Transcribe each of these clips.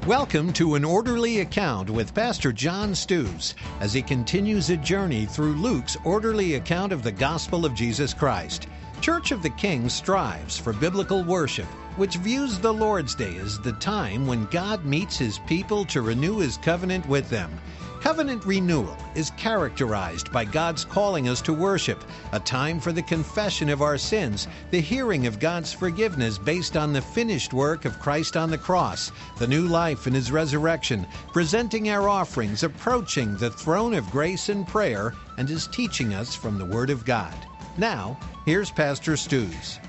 Welcome to An Orderly Account with Pastor John Stews as he continues a journey through Luke's orderly account of the gospel of Jesus Christ. Church of the King strives for biblical worship, which views the Lord's Day as the time when God meets His people to renew His covenant with them. Covenant renewal is characterized by God's calling us to worship, a time for the confession of our sins, the hearing of God's forgiveness based on the finished work of Christ on the cross, the new life in His resurrection, presenting our offerings, approaching the throne of grace and prayer, and is teaching us from the Word of God. Now, here's Pastor Stews.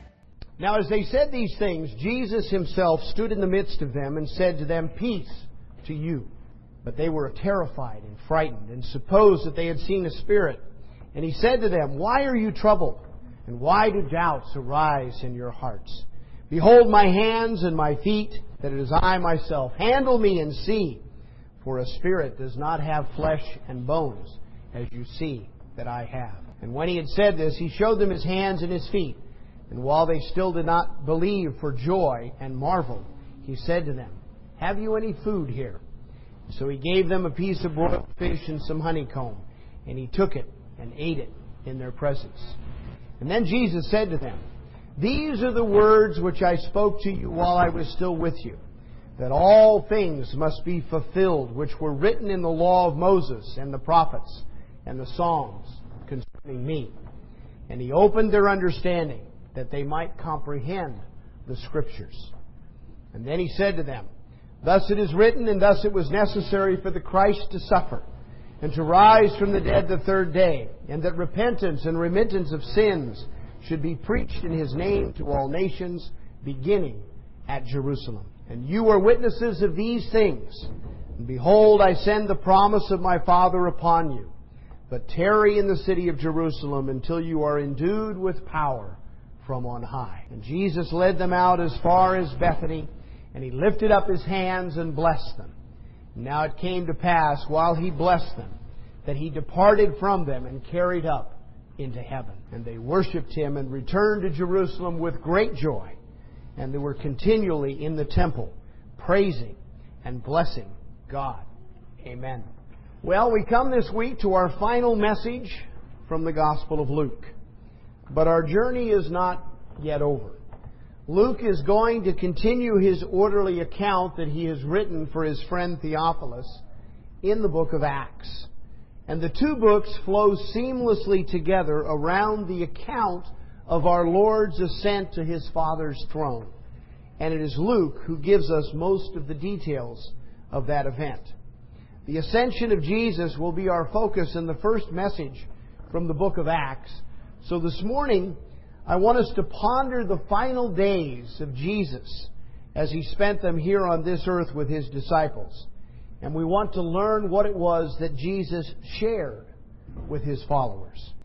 Now as they said these things, Jesus Himself stood in the midst of them and said to them, "Peace to you." But they were terrified and frightened, and supposed that they had seen a spirit. And He said to them, "Why are you troubled? And why do doubts arise in your hearts? Behold my hands and my feet, that it is I myself. Handle me and see. For a spirit does not have flesh and bones, as you see that I have." And when He had said this, He showed them His hands and His feet. And while they still did not believe for joy and marveled, He said to them, "Have you any food here?" So He gave them a piece of broiled fish and some honeycomb. And He took it and ate it in their presence. And then Jesus said to them, "These are the words which I spoke to you while I was still with you, that all things must be fulfilled which were written in the law of Moses and the prophets and the Psalms concerning me." And He opened their understanding, that they might comprehend the Scriptures. And then He said to them, "Thus it is written, and thus it was necessary for the Christ to suffer, and to rise from the dead the third day, and that repentance and remittance of sins should be preached in His name to all nations, beginning at Jerusalem. And you are witnesses of these things. And behold, I send the promise of my Father upon you. But tarry in the city of Jerusalem until you are endued with power from on high." And Jesus led them out as far as Bethany, and He lifted up His hands and blessed them. And now it came to pass, while He blessed them, that He departed from them and carried up into heaven. And they worshipped Him and returned to Jerusalem with great joy. And they were continually in the temple, praising and blessing God. Amen. Well, we come this week to our final message from the Gospel of Luke. But our journey is not yet over. Luke is going to continue his orderly account that he has written for his friend Theophilus in the book of Acts. And the two books flow seamlessly together around the account of our Lord's ascent to His Father's throne. And it is Luke who gives us most of the details of that event. The ascension of Jesus will be our focus in the first message from the book of Acts. So this morning, I want us to ponder the final days of Jesus as He spent them here on this earth with His disciples. And we want to learn what it was that Jesus shared with His followers.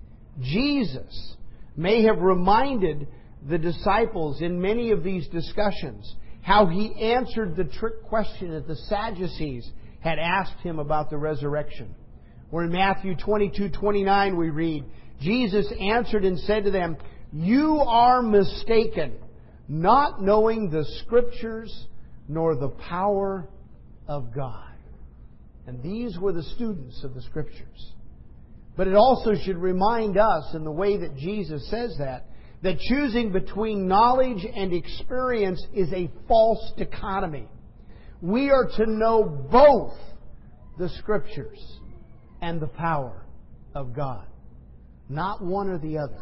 Jesus may have reminded the disciples in many of these discussions how He answered the trick question that the Sadducees had asked Him about the resurrection. Where in Matthew 22:29 we read, Jesus answered and said to them, "You are mistaken, not knowing the Scriptures nor the power of God." And these were the students of the Scriptures. But it also should remind us, in the way that Jesus says that choosing between knowledge and experience is a false dichotomy. We are to know both the Scriptures and the power of God, not one or the other.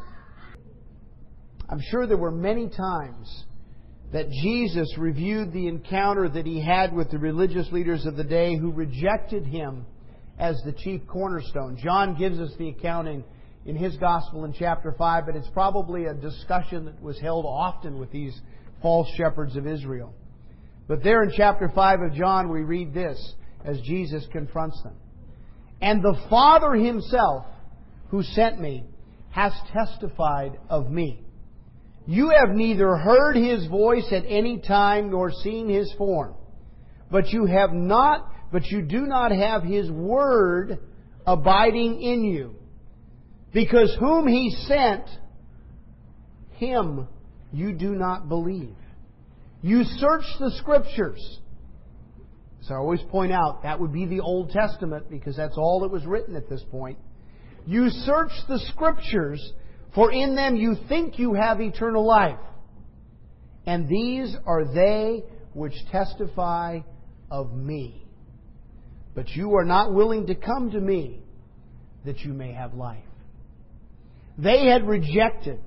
I'm sure there were many times that Jesus reviewed the encounter that He had with the religious leaders of the day who rejected Him as the chief cornerstone. John gives us the account in his Gospel in chapter 5, but it's probably a discussion that was held often with these false shepherds of Israel. But there in chapter 5 of John we read this as Jesus confronts them. "And the Father Himself who sent me has testified of me. You have neither heard His voice at any time nor seen His form. But you do not have His word abiding in you. Because whom He sent, Him you do not believe. You search the Scriptures So I always point out that would be the Old Testament because that's all that was written at this point. You search the Scriptures, for in them you think you have eternal life. And these are they which testify of me. But you are not willing to come to me that you may have life. They had rejected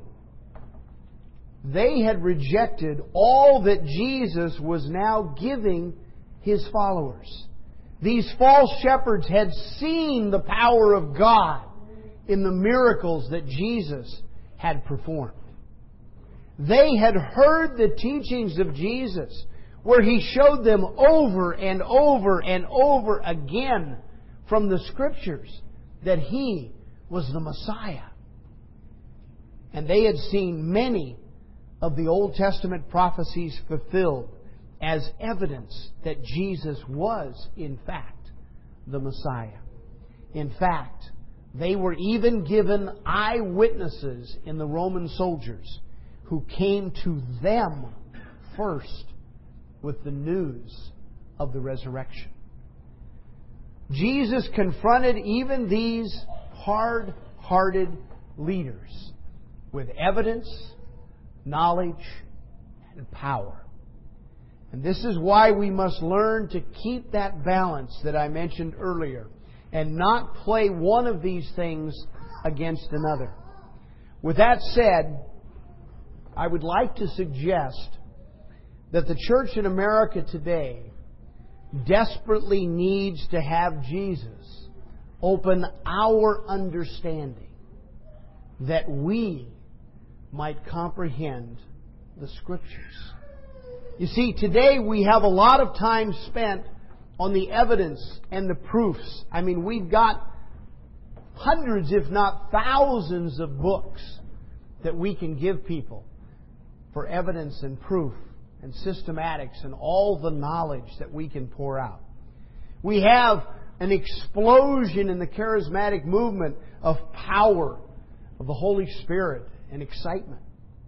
all that Jesus was now giving His followers. These false shepherds had seen the power of God in the miracles that Jesus had performed. They had heard the teachings of Jesus where He showed them over and over and over again from the Scriptures that He was the Messiah. And they had seen many of the Old Testament prophecies fulfilled as evidence that Jesus was, in fact, the Messiah. In fact, they were even given eyewitnesses in the Roman soldiers who came to them first with the news of the resurrection. Jesus confronted even these hard-hearted leaders with evidence, knowledge, and power. And this is why we must learn to keep that balance that I mentioned earlier and not play one of these things against another. With that said, I would like to suggest that the church in America today desperately needs to have Jesus open our understanding that we might comprehend the Scriptures. You see, today we have a lot of time spent on the evidence and the proofs. I mean, we've got hundreds, if not thousands, of books that we can give people for evidence and proof and systematics and all the knowledge that we can pour out. We have an explosion in the charismatic movement of power of the Holy Spirit and excitement.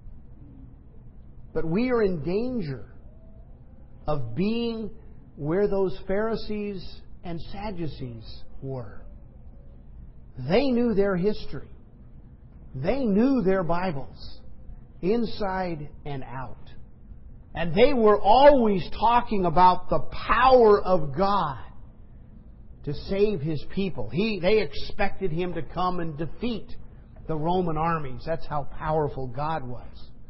But we are in danger of being where those Pharisees and Sadducees were. They knew their history. They knew their Bibles inside and out. And they were always talking about the power of God to save His people. They expected Him to come and defeat the Roman armies. That's how powerful God was.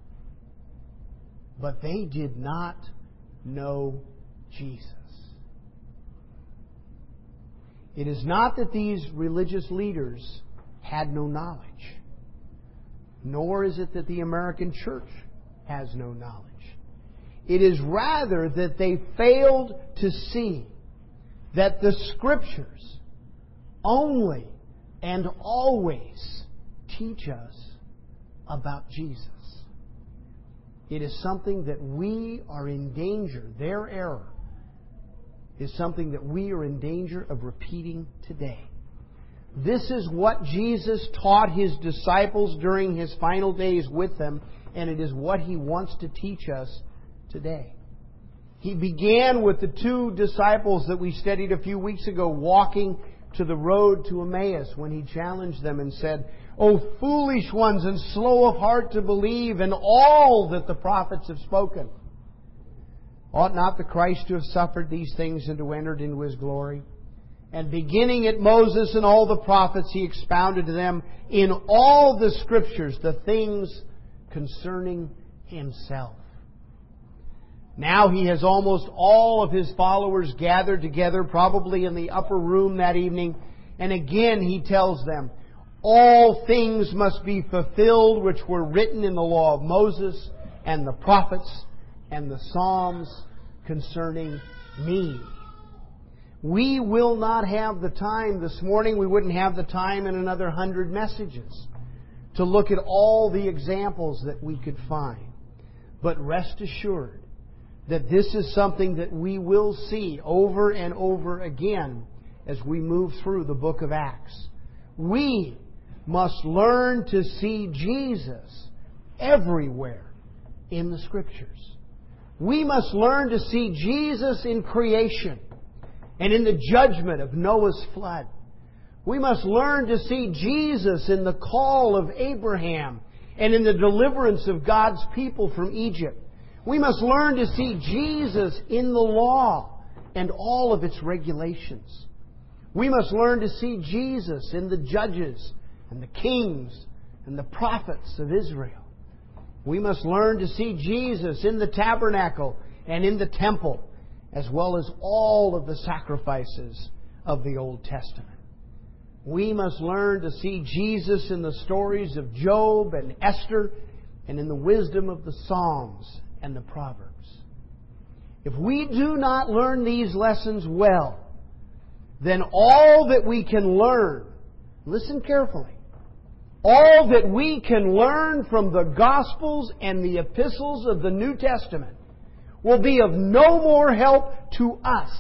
But they did not know Jesus. It is not that these religious leaders had no knowledge, nor is it that the American church has no knowledge. It is rather that they failed to see that the Scriptures only and always teach us about Jesus. It is something that we are in danger. Their error is something that we are in danger of repeating today. This is what Jesus taught His disciples during His final days with them, and it is what He wants to teach us today. He began with the two disciples that we studied a few weeks ago walking to the road to Emmaus when He challenged them and said, "O foolish ones and slow of heart to believe in all that the prophets have spoken. Ought not the Christ to have suffered these things and to enter into His glory?" And beginning at Moses and all the prophets, He expounded to them in all the Scriptures the things concerning Himself. Now He has almost all of His followers gathered together, probably in the upper room that evening. And again He tells them, all things must be fulfilled which were written in the law of Moses and the prophets and the Psalms concerning me. We will not have the time this morning. We wouldn't have the time in another 100 messages to look at all the examples that we could find. But rest assured that this is something that we will see over and over again as we move through the book of Acts. We must learn to see Jesus everywhere in the Scriptures. We must learn to see Jesus in creation, and in the judgment of Noah's flood. We must learn to see Jesus in the call of Abraham and in the deliverance of God's people from Egypt. We must learn to see Jesus in the law and all of its regulations. We must learn to see Jesus in the judges and the kings and the prophets of Israel. We must learn to see Jesus in the tabernacle and in the temple, as well as all of the sacrifices of the Old Testament. We must learn to see Jesus in the stories of Job and Esther and in the wisdom of the Psalms and the Proverbs. If we do not learn these lessons well, then all that we can learn, listen carefully, all that we can learn from the Gospels and the epistles of the New Testament will be of no more help to us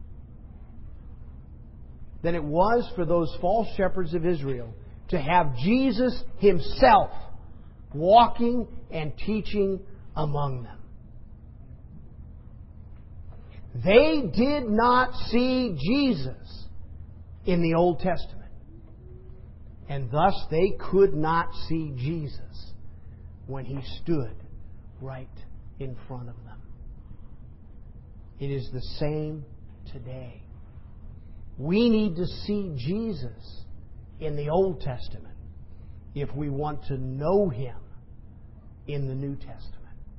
than it was for those false shepherds of Israel to have Jesus Himself walking and teaching among them. They did not see Jesus in the Old Testament, and thus they could not see Jesus when He stood right in front of them. It is the same today. We need to see Jesus in the Old Testament if we want to know Him in the New Testament.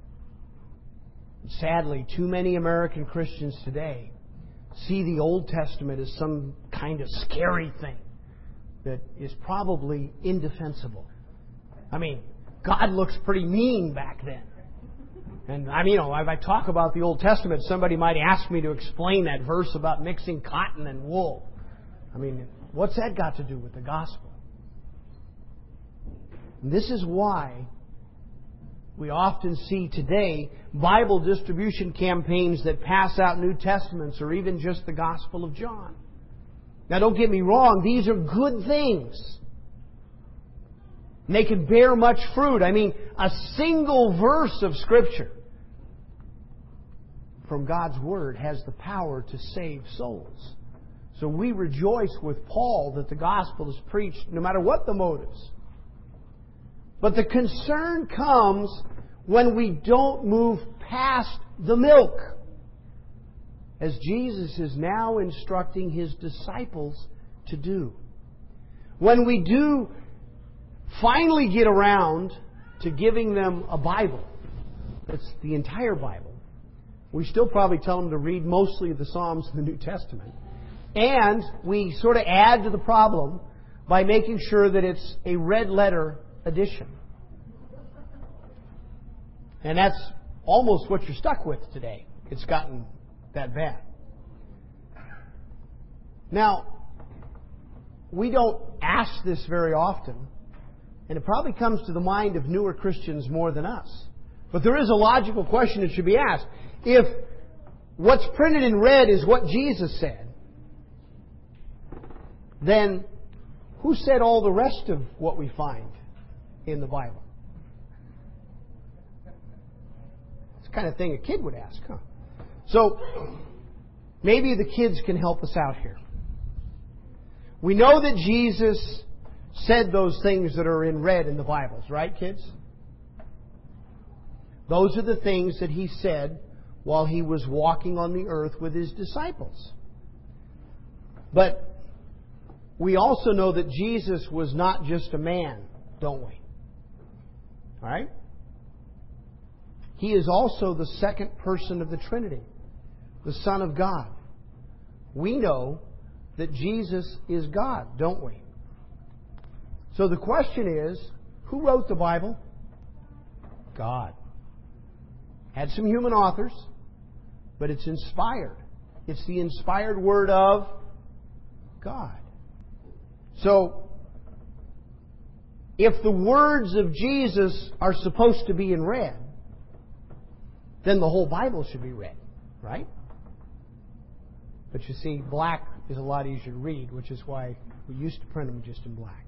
Sadly, too many American Christians today see the Old Testament as some kind of scary thing that is probably indefensible. I mean, God looks pretty mean back then. And if I talk about the Old Testament, somebody might ask me to explain that verse about mixing cotton and wool. What's that got to do with the gospel? And this is why we often see today Bible distribution campaigns that pass out New Testaments or even just the Gospel of John. Now, don't get me wrong, these are good things. And they can bear much fruit. A single verse of Scripture from God's Word has the power to save souls. So we rejoice with Paul that the gospel is preached no matter what the motives. But the concern comes when we don't move past the milk, as Jesus is now instructing His disciples to do. When we do finally get around to giving them a Bible, that's the entire Bible, we still probably tell them to read mostly of the Psalms in the New Testament. And we sort of add to the problem by making sure that it's a red letter edition. And that's almost what you're stuck with today. It's gotten that bad. Now, we don't ask this very often, and it probably comes to the mind of newer Christians more than us. But there is a logical question that should be asked. If what's printed in red is what Jesus said, then who said all the rest of what we find in the Bible? It's the kind of thing a kid would ask, huh? So, maybe the kids can help us out here. We know that Jesus said those things that are in red in the Bibles, right, kids? Those are the things that He said while He was walking on the earth with His disciples. But we also know that Jesus was not just a man, don't we? All right? He is also the second person of the Trinity, the Son of God. We know that Jesus is God, don't we? So the question is, who wrote the Bible? God. Had some human authors, but it's inspired. It's the inspired Word of God. So, if the words of Jesus are supposed to be in red, then the whole Bible should be red, right? But you see, black is a lot easier to read, which is why we used to print them just in black.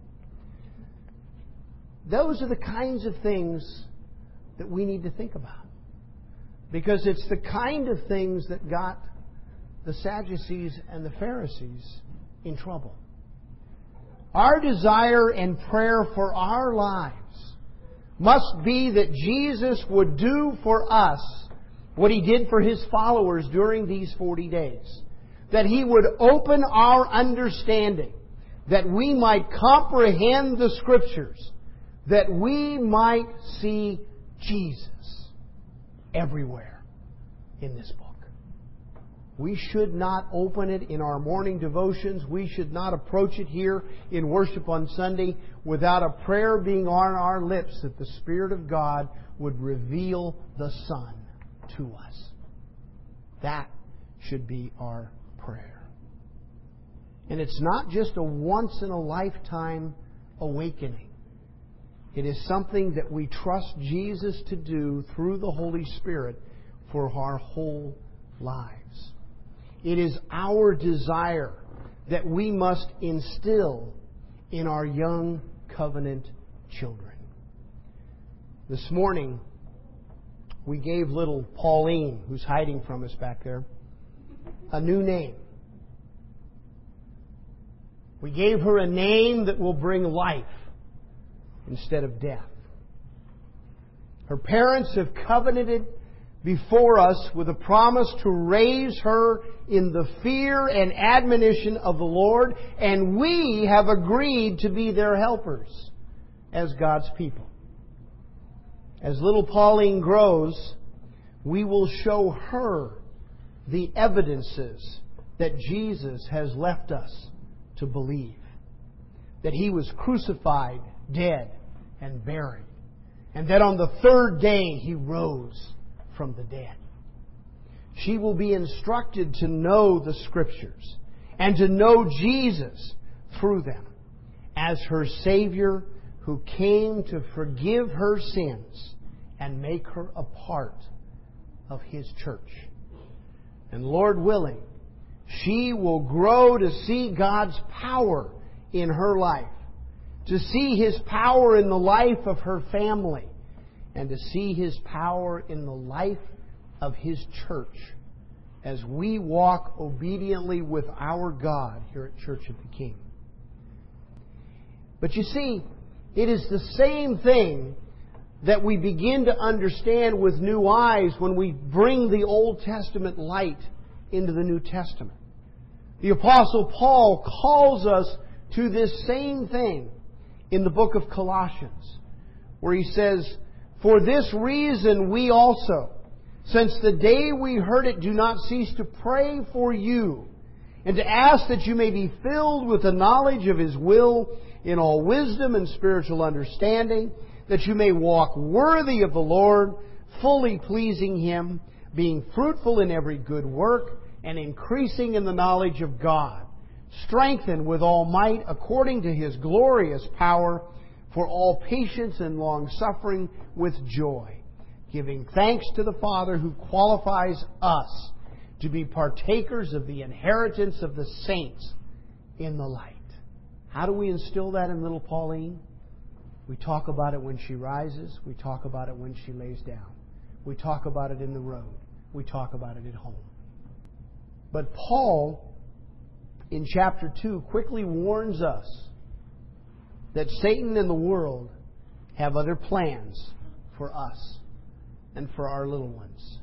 Those are the kinds of things that we need to think about. Because it's the kind of things that got the Sadducees and the Pharisees in trouble. Our desire and prayer for our lives must be that Jesus would do for us what He did for His followers during these 40 days. That He would open our understanding, that we might comprehend the Scriptures, that we might see Jesus everywhere in this book. We should not open it in our morning devotions. We should not approach it here in worship on Sunday without a prayer being on our lips that the Spirit of God would reveal the Son to us. That should be our prayer. And it's not just a once-in-a-lifetime awakening. It is something that we trust Jesus to do through the Holy Spirit for our whole lives. It is our desire that we must instill in our young covenant children. This morning, we gave little Pauline, who's hiding from us back there, a new name. We gave her a name that will bring life instead of death. Her parents have covenanted before us with a promise to raise her in the fear and admonition of the Lord, and we have agreed to be their helpers as God's people. As little Pauline grows, we will show her the evidences that Jesus has left us to believe. That He was crucified, dead, and buried. And that on the third day He rose from the dead. She will be instructed to know the Scriptures and to know Jesus through them as her Savior who came to forgive her sins and make her a part of His church. And Lord willing, she will grow to see God's power in her life, to see His power in the life of her family, and to see His power in the life of His church as we walk obediently with our God here at Church of the King. But you see, it is the same thing that we begin to understand with new eyes when we bring the Old Testament light into the New Testament. The Apostle Paul calls us to this same thing in the book of Colossians, where he says, "For this reason we also, since the day we heard it, do not cease to pray for you, and to ask that you may be filled with the knowledge of His will in all wisdom and spiritual understanding, that you may walk worthy of the Lord, fully pleasing Him, being fruitful in every good work, and increasing in the knowledge of God, strengthened with all might according to His glorious power, for all patience and long-suffering with joy, giving thanks to the Father who qualifies us to be partakers of the inheritance of the saints in the light." How do we instill that in little Pauline? We talk about it when she rises. We talk about it when she lays down. We talk about it in the road. We talk about it at home. But Paul, in chapter 2, quickly warns us that Satan and the world have other plans for us and for our little ones.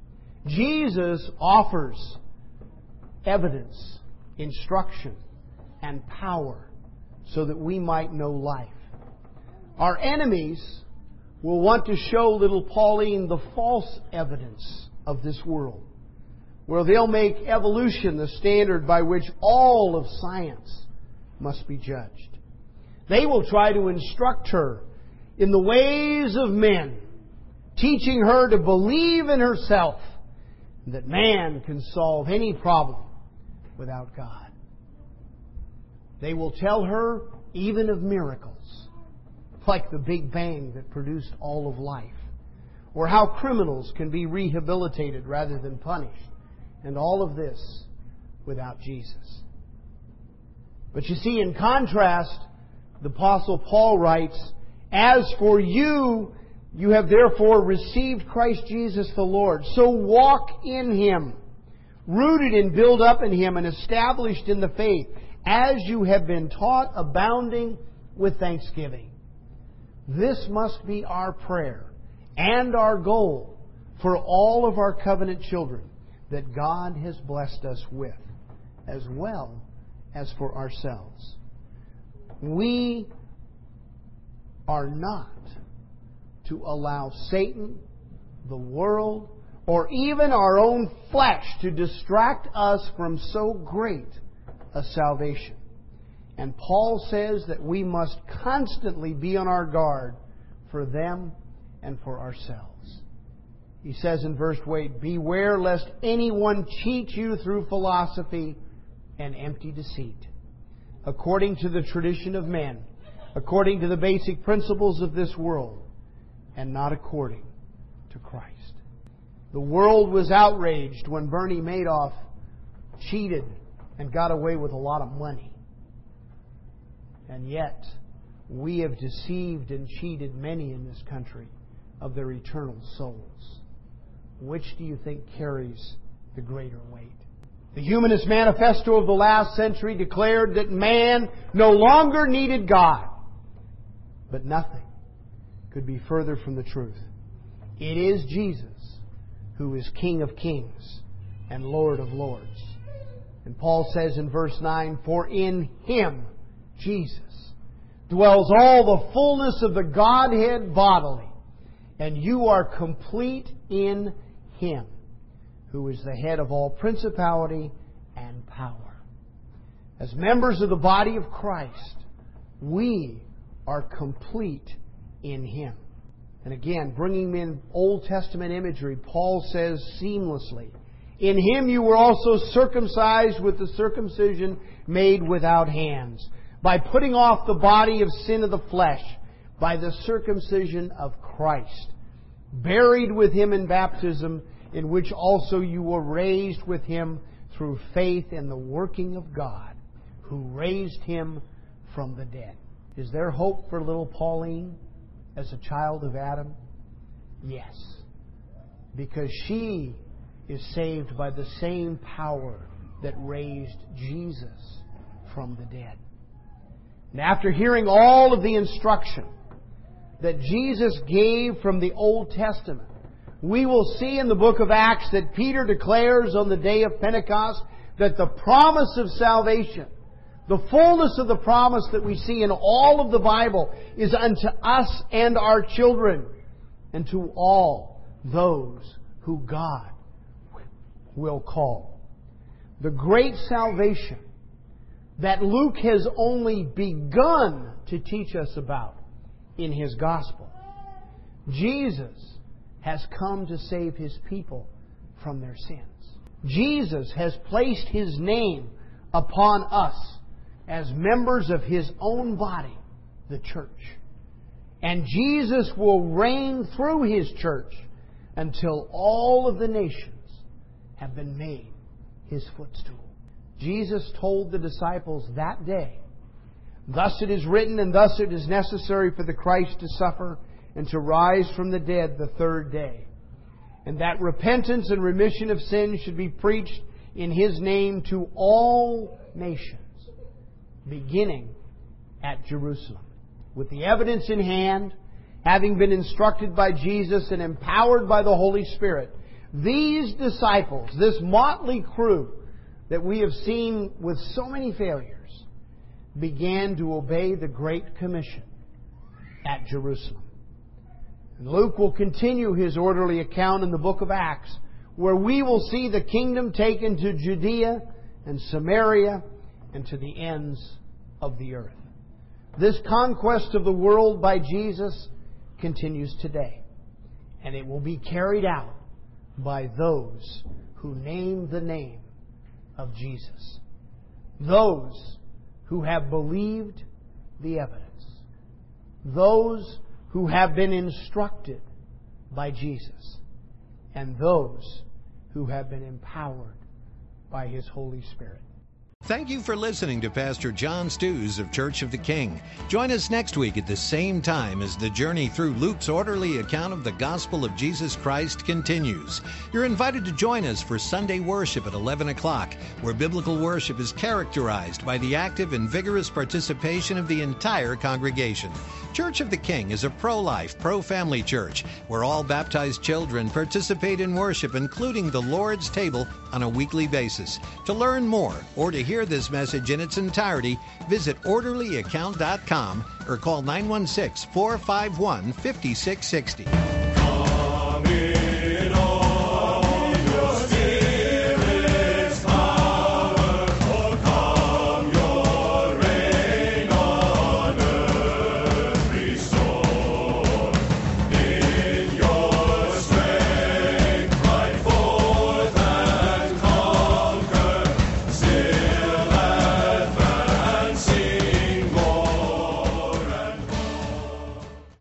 Jesus offers evidence, instruction, and power so that we might know life. Our enemies will want to show little Pauline the false evidence of this world, where they'll make evolution the standard by which all of science must be judged. They will try to instruct her in the ways of men, teaching her to believe in herself, that man can solve any problem without God. They will tell her even of miracles, like the Big Bang that produced all of life, or how criminals can be rehabilitated rather than punished, and all of this without Jesus. But you see, in contrast, the Apostle Paul writes, "As for you, you have therefore received Christ Jesus the Lord. So walk in Him, rooted and built up in Him and established in the faith, as you have been taught, abounding with thanksgiving. This must be our prayer and our goal for all of our covenant children that God has blessed us with, as well as for ourselves. We are not to allow Satan, the world, or even our own flesh to distract us from so great a salvation. And Paul says that we must constantly be on our guard for them and for ourselves. He says in verse 8, "Beware lest anyone cheat you through philosophy and empty deceit, according to the tradition of men, according to the basic principles of this world, and not according to Christ." The world was outraged when Bernie Madoff cheated and got away with a lot of money. And yet, we have deceived and cheated many in this country of their eternal souls. Which do you think carries the greater weight? The Humanist Manifesto of the last century declared that man no longer needed God. But nothing could be further from the truth. It is Jesus who is King of kings and Lord of lords. And Paul says in verse 9, "For in Him," Jesus, "dwells all the fullness of the Godhead bodily, and you are complete in Him, who is the head of all principality and power." As members of the body of Christ, we are complete in Him. And again, bringing in Old Testament imagery, Paul says seamlessly, "In Him you were also circumcised with the circumcision made without hands, by putting off the body of sin of the flesh, by the circumcision of Christ, buried with Him in baptism, in which also you were raised with Him through faith in the working of God, who raised Him from the dead." Is there hope for little Pauline as a child of Adam? Yes. Because she is saved by the same power that raised Jesus from the dead. And after hearing all of the instruction that Jesus gave from the Old Testament, we will see in the book of Acts that Peter declares on the day of Pentecost that the promise of salvation, the fullness of the promise that we see in all of the Bible, is unto us and our children, and to all those who God will call. The great salvation that Luke has only begun to teach us about in his Gospel. Jesus has come to save His people from their sins. Jesus has placed His name upon us as members of His own body, the church. And Jesus will reign through His church until all of the nations have been made His footstool. Jesus told the disciples that day, "Thus it is written, and thus it is necessary for the Christ to suffer and to rise from the dead the third day, and that repentance and remission of sins should be preached in His name to all nations, beginning at Jerusalem." With the evidence in hand, having been instructed by Jesus and empowered by the Holy Spirit, these disciples, this motley crew that we have seen with so many failures, began to obey the Great Commission at Jerusalem. And Luke will continue his orderly account in the book of Acts, where we will see the kingdom taken to Judea and Samaria and to the ends of the earth. This conquest of the world by Jesus continues today, and it will be carried out by those who name the name of Jesus. Those who have believed the evidence. Those who have been instructed by Jesus. And those who have been empowered by His Holy Spirit. Thank you for listening to Pastor John Stews of Church of the King. Join us next week at the same time as the journey through Luke's orderly account of the gospel of Jesus Christ continues. You're invited to join us for Sunday worship at 11 o'clock, where biblical worship is characterized by the active and vigorous participation of the entire congregation. Church of the King is a pro-life, pro-family church where all baptized children participate in worship, including the Lord's table, on a weekly basis. To learn more or to hear this message in its entirety, visit orderlyaccount.com or call 916-451-5660.